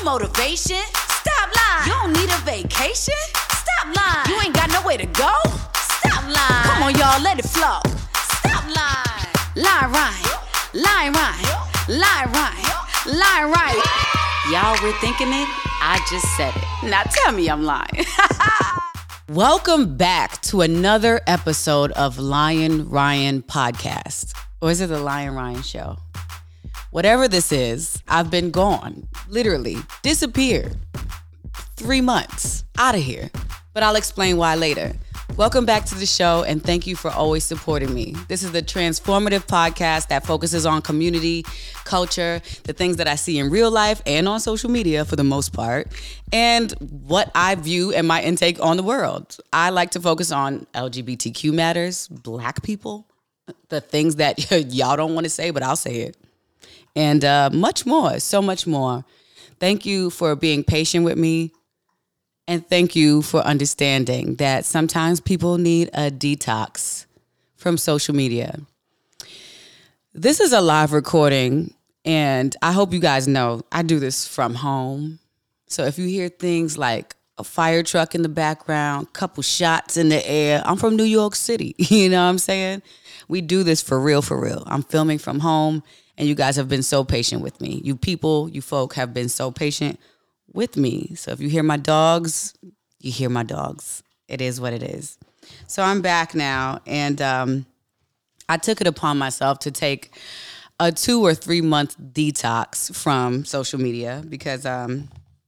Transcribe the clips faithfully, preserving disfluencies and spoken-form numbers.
motivation. Stop lying. You don't need a vacation. Stop lying. You ain't got nowhere to go. Stop lying. Come on, y'all, let it flow. Stop lying. Lie right. Lie right. Lie right. Lie right. Y'all were thinking it? I just said it. Now tell me I'm lying. Welcome back to another episode of Lion Ryan Podcast. Or is it the Lion Ryan Show? Whatever this is, I've been gone. Literally, disappeared. Three months. Out of here. But I'll explain why later. Welcome back to the show, and thank you for always supporting me. This is the transformative podcast that focuses on community, culture, the things that I see in real life and on social media for the most part, and what I view and my intake on the world. I like to focus on L G B T Q matters, Black people, the things that y'all don't want to say, but I'll say it, and uh, much more, so much more. Thank you for being patient with me. And thank you for understanding that sometimes people need a detox from social media. This is a live recording, and I hope you guys know I do this from home. So if you hear things like a fire truck in the background, couple shots in the air, I'm from New York City. You know what I'm saying? We do this for real, for real. I'm filming from home, and you guys have been so patient with me. You people, you folk have been so patient with me. So if you hear my dogs, you hear my dogs. It is what it is. So I'm back now, and um, I took it upon myself to take a two or three month detox from social media because um,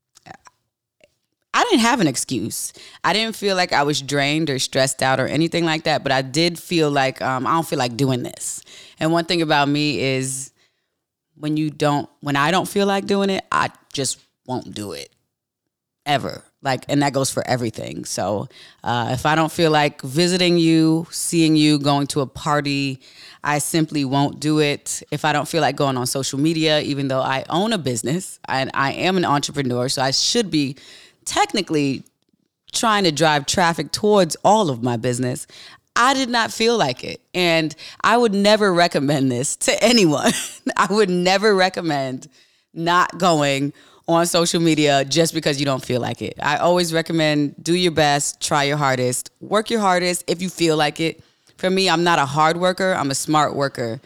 I didn't have an excuse. I didn't feel like I was drained or stressed out or anything like that, but I did feel like um, I don't feel like doing this. And one thing about me is when you don't, when I don't feel like doing it, I just won't do it ever. Like, and that goes for everything. So uh, if I don't feel like visiting you, seeing you, going to a party, I simply won't do it. If I don't feel like going on social media, even though I own a business and I am an entrepreneur, so I should be technically trying to drive traffic towards all of my business, I did not feel like it. And I would never recommend this to anyone. I would never recommend not going on social media just because you don't feel like it. I always recommend do your best, try your hardest, work your hardest if you feel like it. For me, I'm not a hard worker, I'm a smart worker.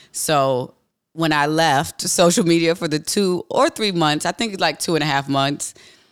So when I left social media for the two or three months, I think like two and a half months,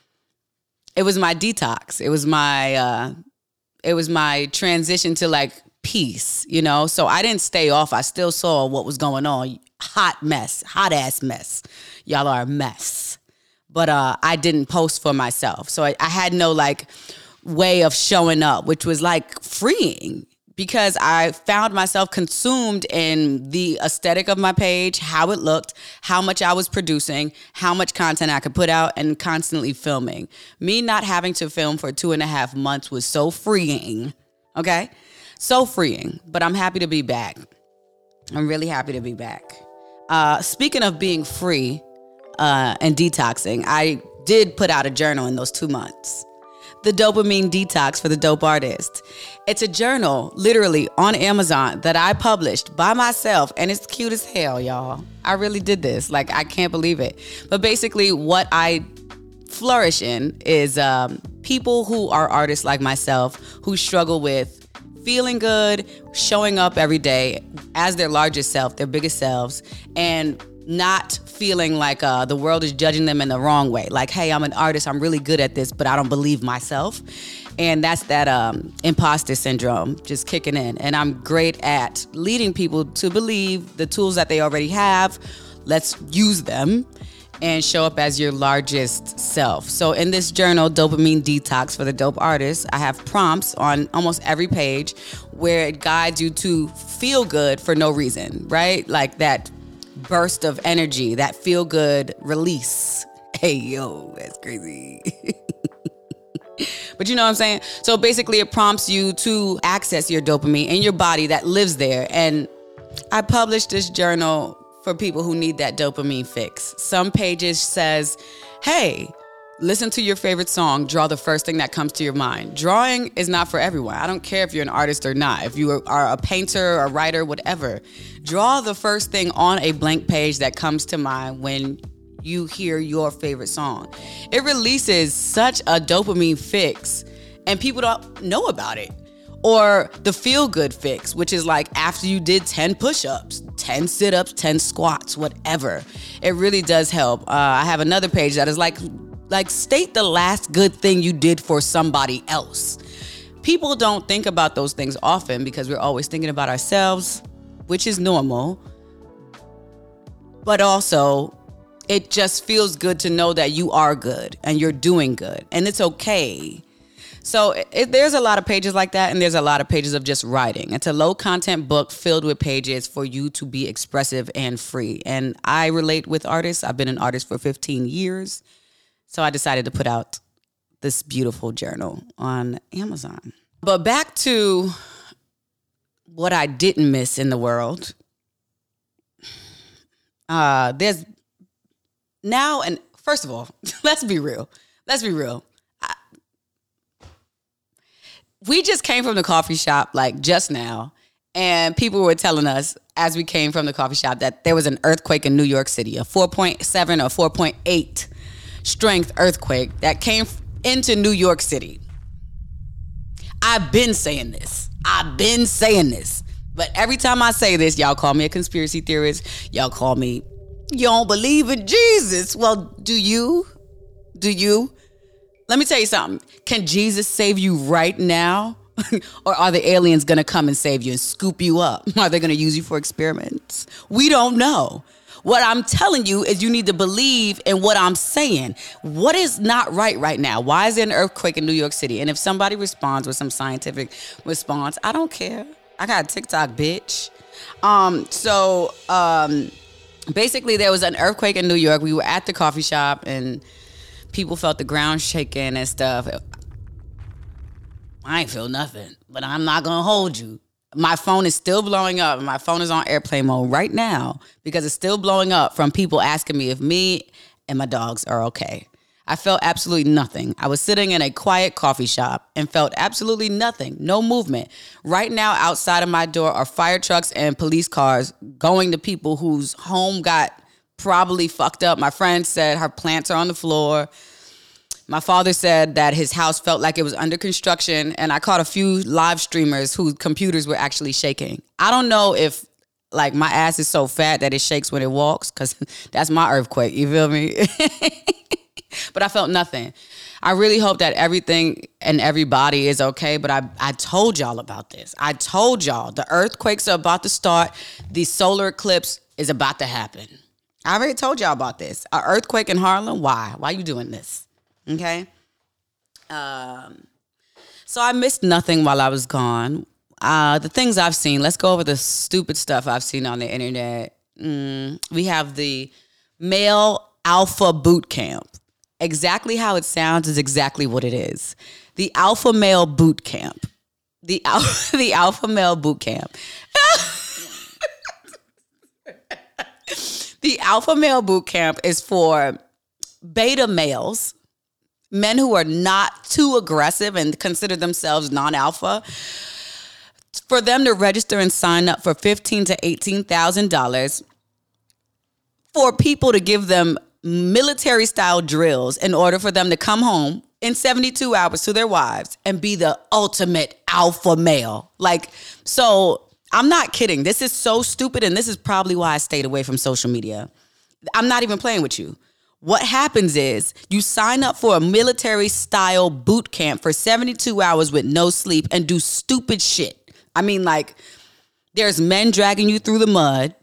it was my detox. It was my, uh, it was my transition to like peace, you know? So I didn't stay off. I still saw what was going on. Hot mess, hot ass mess. Y'all are a mess. But uh, I didn't post for myself. So I, I had no like way of showing up, which was like freeing because I found myself consumed in the aesthetic of my page, how it looked, how much I was producing, how much content I could put out, and constantly filming. Me not having to film for two and a half months was so freeing, okay? So freeing, but I'm happy to be back. I'm really happy to be back. Uh, speaking of being free, Uh, and detoxing, I did put out a journal in those two months. The Dopamine Detox for the Dope Artist. It's a journal, literally, on Amazon that I published by myself, and it's cute as hell, y'all. I really did this. Like, I can't believe it. But basically, what I flourish in is um, people who are artists like myself who struggle with feeling good, showing up every day as their largest self, their biggest selves, and not feeling like uh, the world is judging them in the wrong way. Like, hey, I'm an artist, I'm really good at this, but I don't believe myself. And that's that um, imposter syndrome just kicking in. And I'm great at leading people to believe the tools that they already have. Let's use them and show up as your largest self. So in this journal, Dopamine Detox for the Dope Artist, I have prompts on almost every page where it guides you to feel good for no reason, right? Like that burst of energy, that feel good release. Hey, yo, that's crazy. But you know what I'm saying? So basically it prompts you to access your dopamine in your body that lives there. And I published this journal for people who need that dopamine fix. Some pages says, hey, listen to your favorite song, draw the first thing that comes to your mind. Drawing is not for everyone. I don't care if you're an artist or not. If you are a painter, a writer, whatever, draw the first thing on a blank page that comes to mind when you hear your favorite song. It releases such a dopamine fix, and people don't know about it. Or the feel-good fix, which is like after you did ten push-ups, ten sit-ups, ten squats, whatever. It really does help. Uh, I have another page that is like, like state the last good thing you did for somebody else. People don't think about those things often because we're always thinking about ourselves, which is normal. But also, it just feels good to know that you are good and you're doing good, and it's okay. So it, there's a lot of pages like that, and there's a lot of pages of just writing. It's a low-content book filled with pages for you to be expressive and free. And I relate with artists. I've been an artist for fifteen years. So I decided to put out this beautiful journal on Amazon. But back to what I didn't miss in the world. Uh, there's now, and first of all, let's be real. Let's be real. We just came from the coffee shop like just now, and people were telling us as we came from the coffee shop that there was an earthquake in New York City, a four point seven or four point eight strength earthquake that came into New York City. I've been saying this. I've been saying this. But every time I say this, y'all call me a conspiracy theorist. Y'all call me, you don't believe in Jesus. Well, do you? Do you? Let me tell you something. Can Jesus save you right now? Or are the aliens going to come and save you and scoop you up? Are they going to use you for experiments? We don't know. What I'm telling you is you need to believe in what I'm saying. What is not right right now? Why is there an earthquake in New York City? And if somebody responds with some scientific response, I don't care. I got a TikTok, bitch. Um, so um, basically there was an earthquake in New York. We were at the coffee shop and people felt the ground shaking and stuff. I ain't feel nothing, but I'm not going to hold you. My phone is still blowing up. My phone is on airplane mode right now because it's still blowing up from people asking me if me and my dogs are okay. I felt absolutely nothing. I was sitting in a quiet coffee shop and felt absolutely nothing, no movement. Right now, outside of my door are fire trucks and police cars going to people whose home got probably fucked up. My friend said her plants are on the floor. My father said that his house felt like it was under construction, and I caught a few live streamers whose computers were actually shaking. I don't know if, like, my ass is so fat that it shakes when it walks, because that's my earthquake, you feel me? But I felt nothing. I really hope that everything and everybody is okay, but I, I told y'all about this. I told y'all the earthquakes are about to start. The solar eclipse is about to happen. I already told y'all about this. An earthquake in Harlem? Why? Why are you doing this? Okay? Um, so I missed nothing while I was gone. Uh, the things I've seen, let's go over the stupid stuff I've seen on the internet. Mm, we have the male alpha boot camp. Exactly how it sounds is exactly what it is. The alpha male boot camp. The, al- the alpha male boot camp. The alpha male boot camp is for beta males, men who are not too aggressive and consider themselves non-alpha, for them to register and sign up for fifteen thousand to eighteen thousand dollars for people to give them military style drills in order for them to come home in seventy-two hours to their wives and be the ultimate alpha male. Like, so I'm not kidding. This is so stupid, and this is probably why I stayed away from social media. I'm not even playing with you. What happens is you sign up for a military style boot camp for seventy-two hours with no sleep and do stupid shit. I mean, like, there's men dragging you through the mud.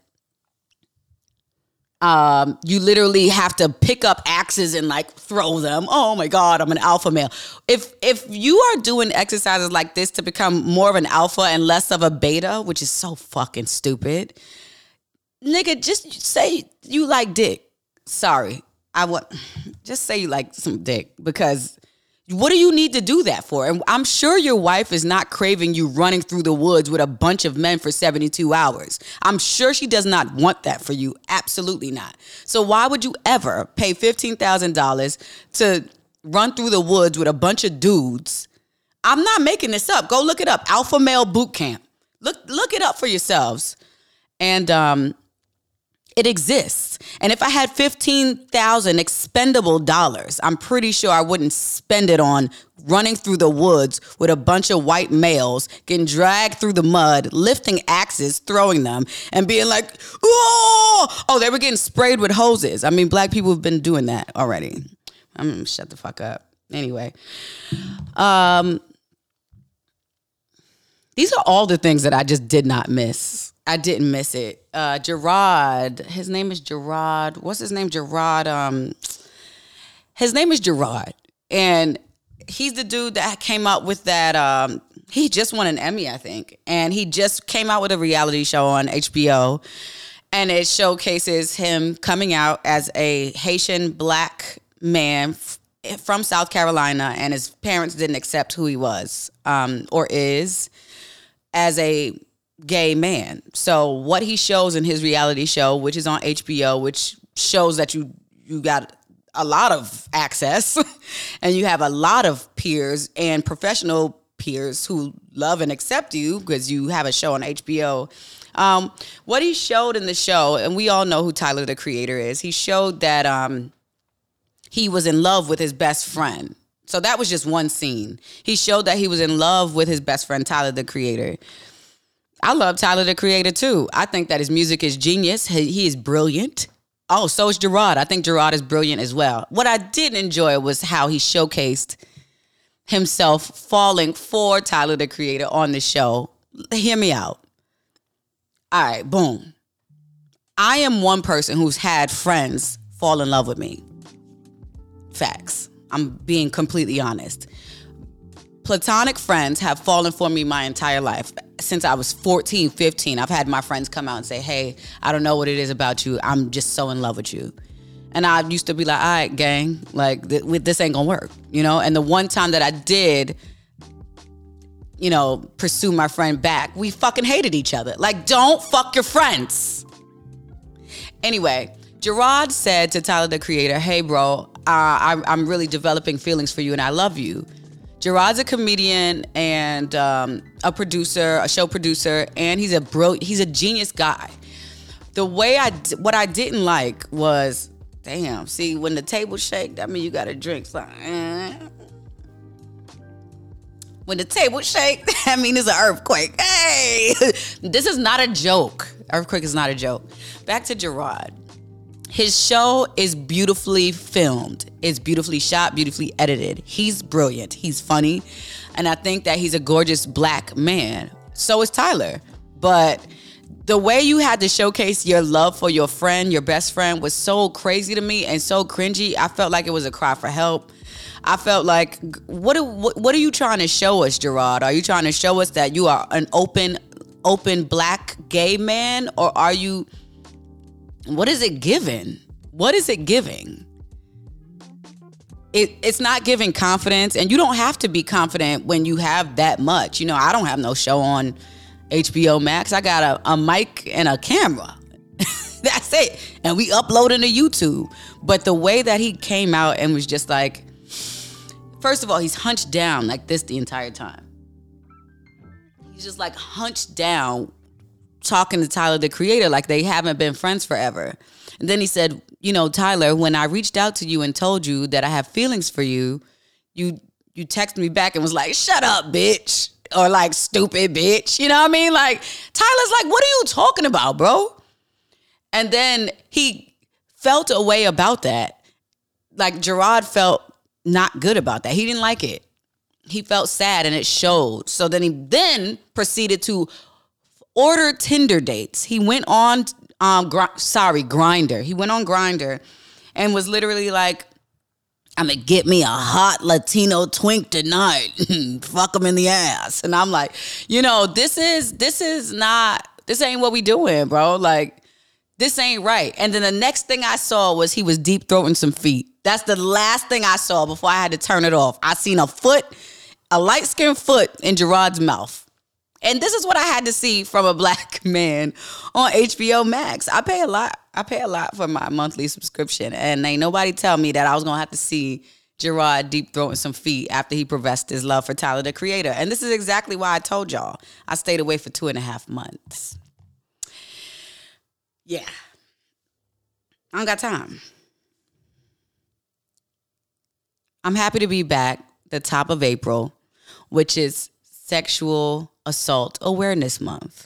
Um, you literally have to pick up axes and like throw them. Oh my God, I'm an alpha male. If if you are doing exercises like this to become more of an alpha and less of a beta, which is so fucking stupid, nigga, just say you like dick. Sorry, I would just say you like some dick, because what do you need to do that for? And I'm sure your wife is not craving you running through the woods with a bunch of men for seventy-two hours. I'm sure she does not want that for you. Absolutely not. So why would you ever pay fifteen thousand dollars to run through the woods with a bunch of dudes? I'm not making this up. Go look it up. Alpha Male Boot Camp. Look, look it up for yourselves. And um, It exists. And if I had fifteen thousand expendable dollars, I'm pretty sure I wouldn't spend it on running through the woods with a bunch of white males, getting dragged through the mud, lifting axes, throwing them, and being like, oh, oh, they were getting sprayed with hoses. I mean, black people have been doing that already. I'm gonna shut the fuck up. Anyway, um, these are all the things that I just did not miss. I didn't miss it. Uh, Gerard, his name is Gerard. What's his name? Gerard. Um, his name is Gerard, and he's the dude that came out with that. Um, he just won an Emmy, I think, and he just came out with a reality show on H B O, and it showcases him coming out as a Haitian black man f- from South Carolina, and his parents didn't accept who he was um, or is as a gay man. So what he shows in his reality show, which is on H B O, which shows that you you got a lot of access and you have a lot of peers and professional peers who love and accept you because you have a show on H B O. Um, what he showed in the show, and we all know who Tyler, the Creator, is, he showed that um, he was in love with his best friend. So that was just one scene. He showed that he was in love with his best friend, Tyler, the Creator. I love Tyler, the Creator, too. I think that his music is genius. He, he is brilliant. Oh, so is Gerard. I think Gerard is brilliant as well. What I did enjoy was how he showcased himself falling for Tyler, the Creator on the show. Hear me out. All right, boom. I am one person who's had friends fall in love with me. Facts. I'm being completely honest. Platonic friends have fallen for me my entire life. Since I was fourteen, fifteen, I've had my friends come out and say, hey, I don't know what it is about you. I'm just so in love with you. And I used to be like, all right, gang, like th- this ain't gonna work, you know? And the one time that I did, you know, pursue my friend back, we fucking hated each other. Like, don't fuck your friends. Anyway, Gerard said to Tyler, the Creator, hey, bro, uh, I, I'm really developing feelings for you and I love you. Gerard's a comedian and um, a producer, a show producer, and he's a bro. He's a genius guy. The way I, what I didn't like was, damn. See, when the table shake, that means you got to drink something. Eh. When the table shake, that means it's an earthquake. Hey, this is not a joke. Earthquake is not a joke. Back to Gerard. His show is beautifully filmed. It's beautifully shot, beautifully edited. He's brilliant. He's funny. And I think that he's a gorgeous black man. So is Tyler. But the way you had to showcase your love for your friend, your best friend, was so crazy to me and so cringy. I felt like it was a cry for help. I felt like, what, what, what are you trying to show us, Gerard? Are you trying to show us that you are an open, open black gay man? Or are you... What is it giving? What is it giving? It, it's not giving confidence, and you don't have to be confident when you have that much. You know, I don't have no show on H B O Max. I got a, a mic and a camera. That's it. And we uploading to YouTube. But the way that he came out and was just like, first of all, he's hunched down like this the entire time. He's just like hunched down, talking to Tyler, the Creator, like they haven't been friends forever. And then he said, you know, Tyler, when I reached out to you and told you that I have feelings for you, you you texted me back and was like, shut up, bitch. Or like, stupid bitch. You know what I mean? Like, Tyler's like, what are you talking about, bro? And then he felt a way about that. Like, Gerard felt not good about that. He didn't like it. He felt sad and it showed. So then he then proceeded to order Tinder dates. He went on, um, gr- sorry, Grindr. He went on Grindr and was literally like, I'm going to get me a hot Latino twink tonight. Fuck him in the ass. And I'm like, you know, this is, this is not, this ain't what we doing, bro. Like, this ain't right. And then the next thing I saw was he was deep throating some feet. That's the last thing I saw before I had to turn it off. I seen a foot, a light-skinned foot in Gerard's mouth. And this is what I had to see from a black man on H B O Max. I pay a lot. I pay a lot for my monthly subscription. And ain't nobody tell me that I was going to have to see Gerard deep throwing some feet after he professed his love for Tyler, the Creator. And this is exactly why I told y'all I stayed away for two and a half months. Yeah. I don't got time. I'm happy to be back the top of April, which is Sexual Assault Awareness Month.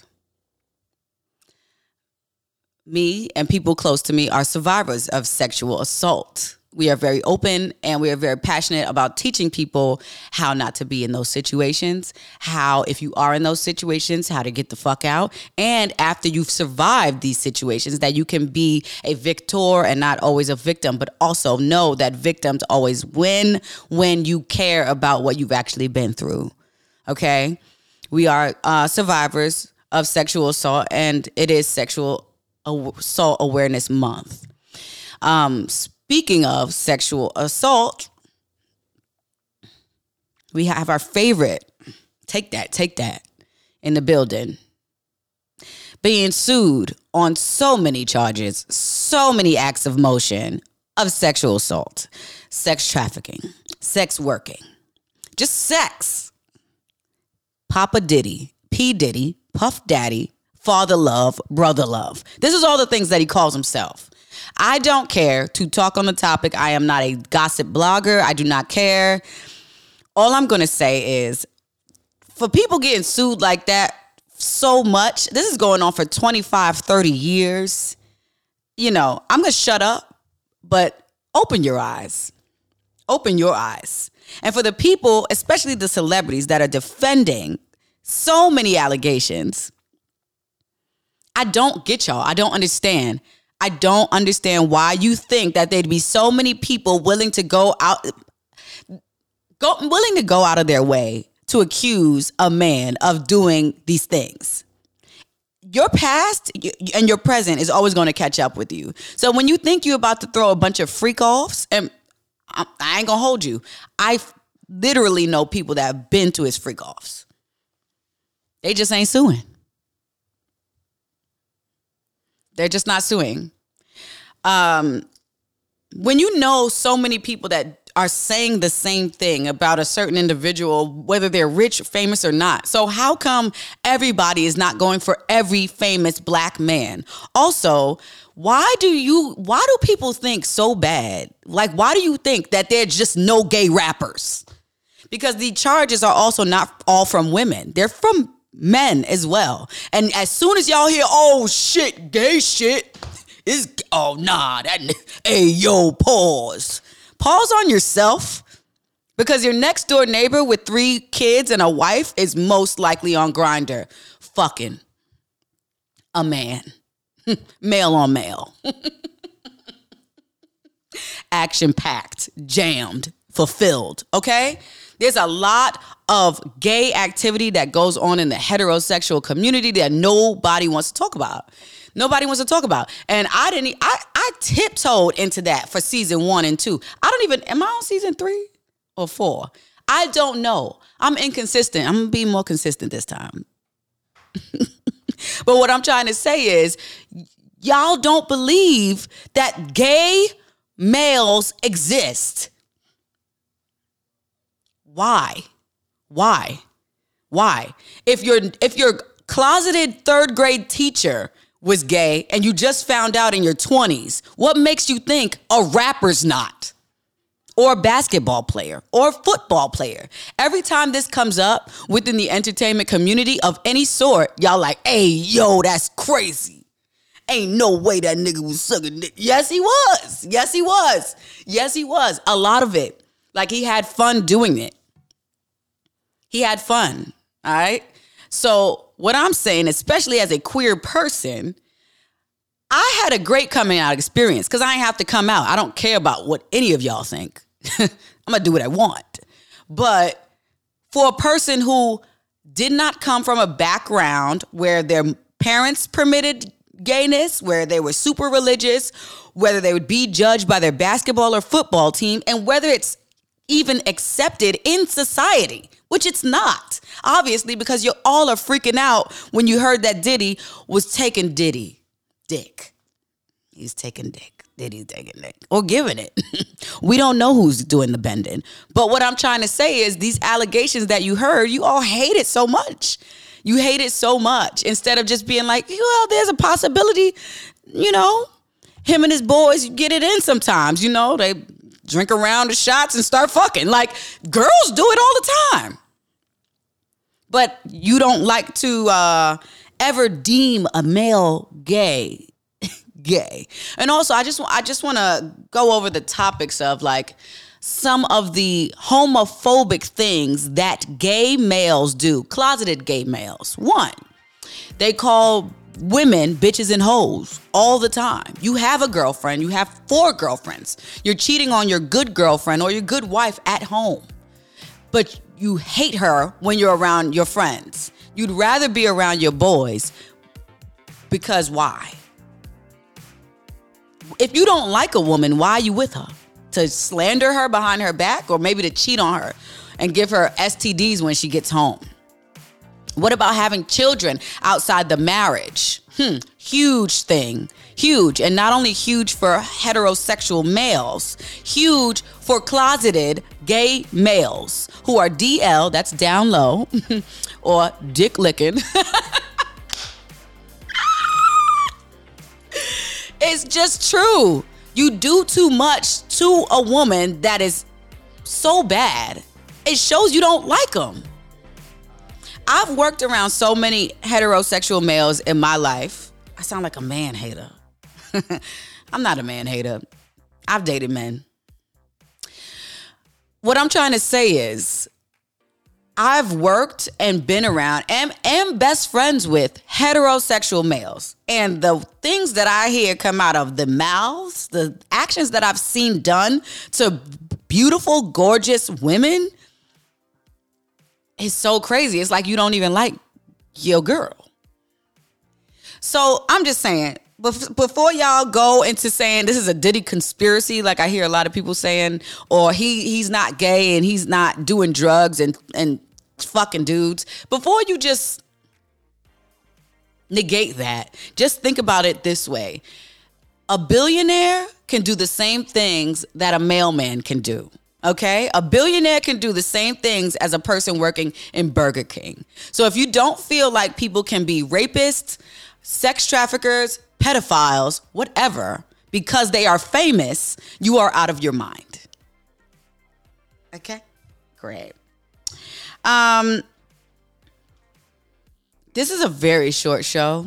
Me and people close to me are survivors of sexual assault. We are very open and we are very passionate about teaching people how not to be in those situations, how if you are in those situations, how to get the fuck out. And after you've survived these situations, that you can be a victor and not always a victim, but also know that victims always win when you care about what you've actually been through. Okay? We are uh, survivors of sexual assault, and it is Sexual Assault Awareness Month. Um, Speaking of sexual assault, we have our favorite, take that, take that, in the building, being sued on so many charges, so many acts of motion of sexual assault, sex trafficking, sex working, just sex. Papa Diddy, P. Diddy, Puff Daddy, Father Love, Brother Love. This is all the things that he calls himself. I don't care to talk on the topic. I am not a gossip blogger. I do not care. All I'm going to say is, for people getting sued like that so much, this is going on for twenty-five, thirty years. You know, I'm going to shut up, but open your eyes. Open your eyes. And for the people, especially the celebrities that are defending so many allegations, I don't get y'all. I don't understand. I don't understand why you think that there'd be so many people willing to go out, go, willing to go out of their way to accuse a man of doing these things. Your past and your present is always going to catch up with you. So when you think you're about to throw a bunch of freak offs, and I, I ain't going to hold you, I literally know people that have been to his freak offs. They just ain't suing. They're just not suing. Um, when you know so many people that are saying the same thing about a certain individual, whether they're rich, famous, or not. So how come everybody is not going for every famous black man? Also, why do you, why do people think so bad? Like, why do you think that there's just no gay rappers? Because the charges are also not all from women. They're from men as well. And as soon as y'all hear, oh shit, gay shit, is oh nah, that hey yo, pause. Pause on yourself, because your next door neighbor with three kids and a wife is most likely on Grindr fucking a man. Male on male. Action packed, jammed, fulfilled, okay? There's a lot of gay activity that goes on in the heterosexual community that nobody wants to talk about. Nobody wants to talk about. And I didn't, I, I tiptoed into that for season one and two. I don't even, am I on season three or four? I don't know. I'm inconsistent. I'm going to be more consistent this time. But what I'm trying to say is, y'all don't believe that gay males exist. Why? Why? Why? If your if your closeted third grade teacher was gay and you just found out in your twenties, what makes you think a rapper's not? Or a basketball player or a football player? Every time this comes up within the entertainment community of any sort, y'all like, hey, yo, that's crazy. Ain't no way that nigga was sucking dick. Yes, he was. Yes, he was. Yes, he was. A lot of it. Like, he had fun doing it. He had fun, all right? So what I'm saying, especially as a queer person, I had a great coming out experience because I ain't have to come out. I don't care about what any of y'all think. I'm going to do what I want. But for a person who did not come from a background where their parents permitted gayness, where they were super religious, whether they would be judged by their basketball or football team, and whether it's even accepted in society, which it's not, obviously, because you all are freaking out when you heard that Diddy was taking Diddy dick. He's taking dick. Diddy's taking dick. Or giving it. We don't know who's doing the bending. But what I'm trying to say is these allegations that you heard, you all hate it so much. You hate it so much. Instead of just being like, well, there's a possibility, you know, him and his boys get it in sometimes. You know, they drink around the shots and start fucking. Like, girls do it all the time. But you don't like to uh, ever deem a male gay. Gay. And also, I just I just want to go over the topics of like some of the homophobic things that gay males do, closeted gay males. One, they call women bitches and hoes all the time. You have a girlfriend, you have four girlfriends. You're cheating on your good girlfriend or your good wife at home, but you hate her when you're around your friends. You'd rather be around your boys because why? If you don't like a woman, why are you with her? To slander her behind her back, or maybe to cheat on her and give her S T Ds when she gets home? What about having children outside the marriage? Hmm, huge thing. Huge. And not only huge for heterosexual males, huge for closeted gay males who are D L, that's down low, or dick licking. It's just true. You do too much to a woman that is so bad, it shows you don't like them. I've worked around so many heterosexual males in my life. I sound like a man hater. I'm not a man hater. I've dated men. What I'm trying to say is, I've worked and been around and am best friends with heterosexual males. And the things that I hear come out of the mouths, the actions that I've seen done to beautiful, gorgeous women is so crazy. It's like you don't even like your girl. So I'm just saying, before y'all go into saying this is a Diddy conspiracy, like I hear a lot of people saying, or he he's not gay and he's not doing drugs and, and fucking dudes, before you just negate that, just think about it this way. A billionaire can do the same things that a mailman can do. Okay? A billionaire can do the same things as a person working in Burger King. So if you don't feel like people can be rapists, sex traffickers, pedophiles, whatever, because they are famous, you are out of your mind. Okay? Great. Um, this is a very short show.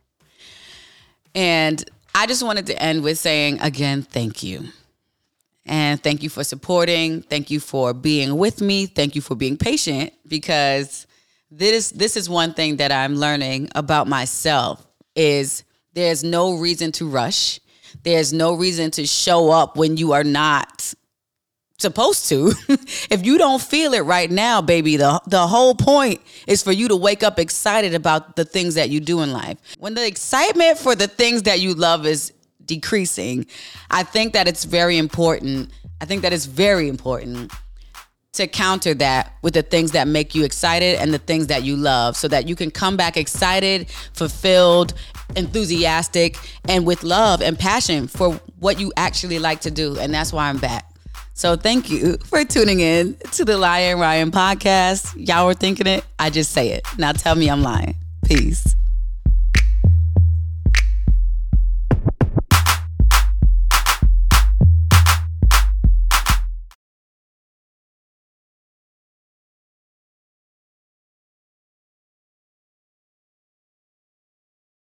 And I just wanted to end with saying, again, thank you. And thank you for supporting. Thank you for being with me. Thank you for being patient, because this this is one thing that I'm learning about myself is there's no reason to rush. There's no reason to show up when you are not supposed to. If you don't feel it right now, baby, the the whole point is for you to wake up excited about the things that you do in life. When the excitement for the things that you love is decreasing, I think that it's very important. I think that it's very important to counter that with the things that make you excited and the things that you love, so that you can come back excited, fulfilled, enthusiastic, and with love and passion for what you actually like to do. And that's why I'm back. So thank you for tuning in to the Lia and Ryan podcast. Y'all were thinking it. I just say it. Now tell me I'm lying. Peace.